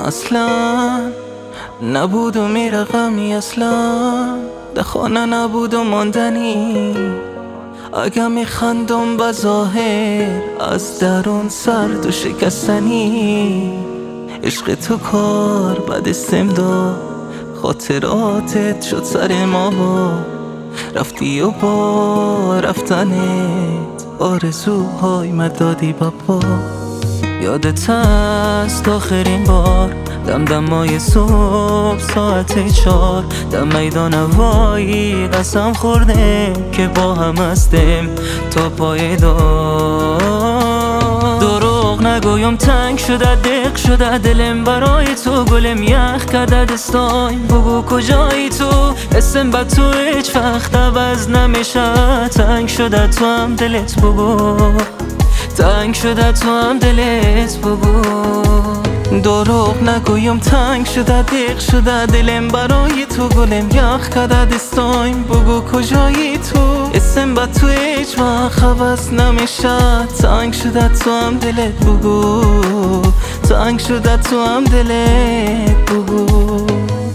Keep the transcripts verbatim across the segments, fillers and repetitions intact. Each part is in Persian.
اصلا نبود و میره غمی اصلا ده خانه نبود و ماندنی اگه میخندم به ظاهر از درون سرد و شکستنی عشق تو کار بد استم داد خاطراتت شد سر ما با رفتی و با رفتنت آرزوهای مدادی بابا یادت هست آخرین بار دمدمای صبح ساعت چار در میدان هوایی قسم خورده که با هم هستیم تا پای دار دروغ نگویم تنگ شده دق شده دلم برای تو گلم یخ کرده دستایم بگو کجایی تو اسم با تو هیچ وقت عوض نمیشه تنگ شده تو هم دلت بگو تنگ شده تو هم دلت بگو دروغ نگویم تنگ شده دق شده دلم برای تو گلم یخ کرده دستایم بگو کجایی تو اسم با تو هیچ وقت عوض نمیشه تنگ شده تو هم دلت بگو تنگ شده تو هم دلت بگو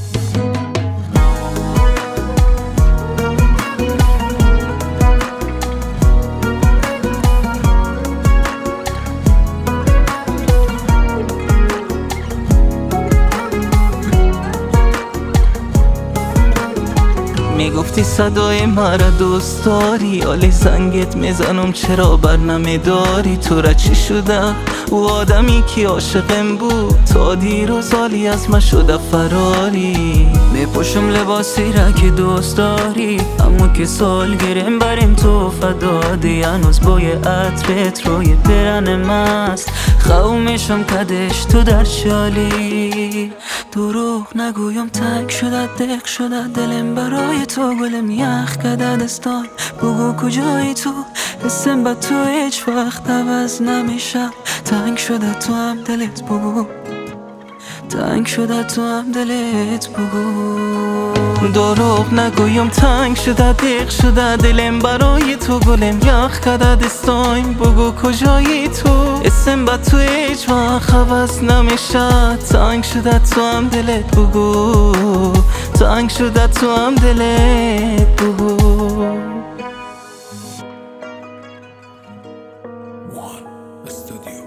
میگفتی صدای مرا دوست داری حالی زنگت میزنم چرا بر نمیداری تو را چی شده او آدمی که عاشقم بود تا دیروز حالی از ما شده فراری میپوشم لباسی را که دوست داری اما که سال گرم بریم تو فدادی هنوز بوی عطرت روی پیرن مست خو میشم کدش تو در شالی دروغ نگویم تنگ شده دق شده دلم برای تو گلم یخ کرده دستان بگو کجایی تو اسم با تو هیچ وقت عوض نمیشه تنگ شده تو هم دلت بگو تنگ شده تو هم دلت بگو دروغ نگویم تنگ شده دق شده دلم برای تو گلم یخ کرده دستایم بگو کجایی تو اسم با تو هیچ وقت عوض نمیشه تنگ شده تو هم دلت بگو تنگ شده تو هم دلت بگو One Studio